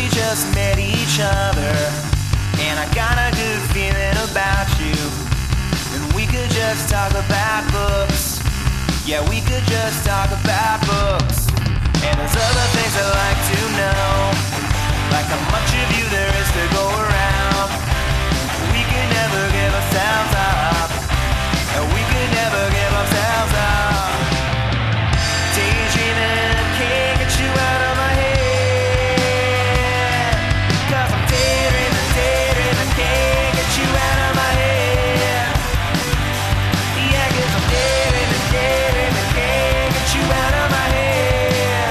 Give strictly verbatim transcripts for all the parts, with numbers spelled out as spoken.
we just met each other, and I got a good feeling about you. And we could just talk about books. Yeah, we could just talk about books. And there's other things I'd like to know, like how much of you there is to go around. We could never give ourselves up, and we could never give ourselves up. Daydreaming, can't get you out of my head, 'cause I'm daydreaming, daydreaming, can't get you out of my head. Yeah, 'cause I'm daydreaming, daydreaming, can't get you out of my head.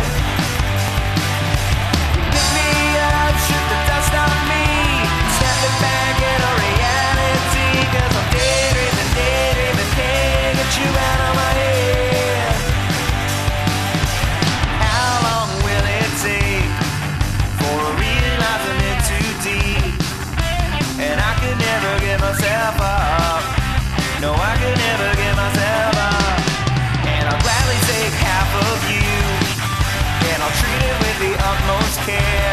Pick me up, shoot the dust off me, snap it back into reality, 'cause I'm daydreaming, daydreaming, can't get you out of my head. How long will it take for realizing it too deep? And I could never give myself up. No, I could never give myself up. And I'll gladly take half of you, and I'll treat it with the utmost care.